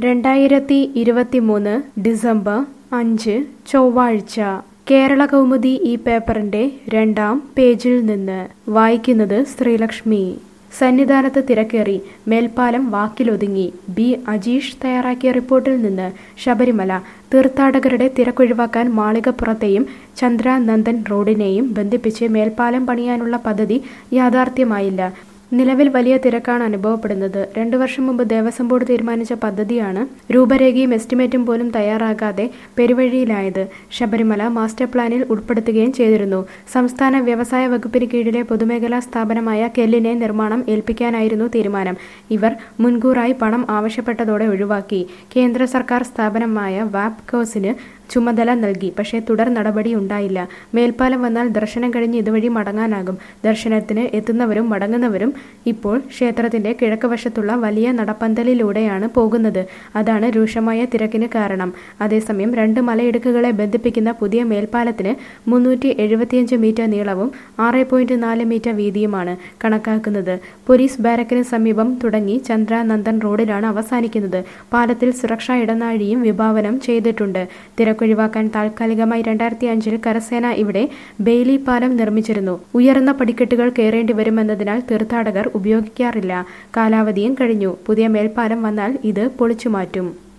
2023 December 5 ചൊവ്വാഴ്ച കേരള കൗമുദി ഈ പേപ്പറിന്റെ 2-ാം പേജിൽ നിന്ന് വായിക്കുന്നത് ശ്രീലക്ഷ്മി. സന്നിധാനത്ത് തിരക്കേറി, മേൽപ്പാലം വാക്കിലൊതുങ്ങി. ബി അജീഷ് തയ്യാറാക്കിയ റിപ്പോർട്ടിൽ നിന്ന്. ശബരിമല തീർത്ഥാടകരുടെ തിരക്കൊഴിവാക്കാൻ മാളികപ്പുറത്തെയും ചന്ദ്രാനന്ദൻ റോഡിനെയും ബന്ധിപ്പിച്ച് മേൽപ്പാലം പണിയാനുള്ള പദ്ധതി യാഥാർത്ഥ്യമായില്ല. നിലവിൽ വലിയ തിരക്കാണ് അനുഭവപ്പെടുന്നത്. 2 വർഷം മുമ്പ് ദേവസ്വം ബോർഡ് തീരുമാനിച്ച പദ്ധതിയാണ് രൂപരേഖയും എസ്റ്റിമേറ്റും പോലും തയ്യാറാകാതെ പെരുവഴിയിലായത്. ശബരിമല മാസ്റ്റർ പ്ലാനിൽ ഉൾപ്പെടുത്തുകയും ചെയ്തിരുന്നു. സംസ്ഥാന വ്യവസായ വകുപ്പിന് കീഴിലെ പൊതുമേഖലാ സ്ഥാപനമായ കെല്ലിനെ നിർമ്മാണം ഏൽപ്പിക്കാനായിരുന്നു തീരുമാനം. ഇവർ മുൻകൂറായി പണം ആവശ്യപ്പെട്ടതോടെ ഒഴിവാക്കി. കേന്ദ്ര സർക്കാർ സ്ഥാപനമായ വാപ്കോസിന് ചുമതല നൽകി. പക്ഷേ തുടർ നടപടി ഉണ്ടായില്ല. മേൽപ്പാലം വന്നാൽ ദർശനം കഴിഞ്ഞ് ഇതുവഴി മടങ്ങാനാകും. ദർശനത്തിന് എത്തുന്നവരും മടങ്ങുന്നവരും ഇപ്പോൾ ക്ഷേത്രത്തിന്റെ കിഴക്ക് വശത്തുള്ള വലിയ നടപ്പന്തലിലൂടെയാണ് പോകുന്നത്. അതാണ് രൂക്ഷമായ തിരക്കിന് കാരണം. അതേസമയം 2 മലയിടുക്കുകളെ ബന്ധിപ്പിക്കുന്ന പുതിയ മേൽപ്പാലത്തിന് 375 മീറ്റർ നീളവും 6.4 മീറ്റർ വീതിയുമാണ് കണക്കാക്കുന്നത്. പോലീസ് ബാരക്കിന് സമീപം തുടങ്ങി ചന്ദ്രാനന്ദൻ റോഡിലാണ് അവസാനിക്കുന്നത്. പാലത്തിൽ സുരക്ഷാ ഇടനാഴിയും വിഭാവനം ചെയ്തിട്ടുണ്ട്. തിരക്കൊഴിവാക്കാൻ താൽക്കാലികമായി 2005-ൽ കരസേന ഇവിടെ ബെയിലി പാലം നിർമ്മിച്ചിരുന്നു. ഉയർന്ന പടിക്കെട്ടുകൾ കയറേണ്ടി വരുമെന്നതിനാൽ തീർത്ഥാടകർ ഉപയോഗിക്കാറില്ല. കാലാവധിയും കഴിഞ്ഞു. പുതിയ മേൽപ്പാലം വന്നാൽ ഇത് പൊളിച്ചുമാറ്റും.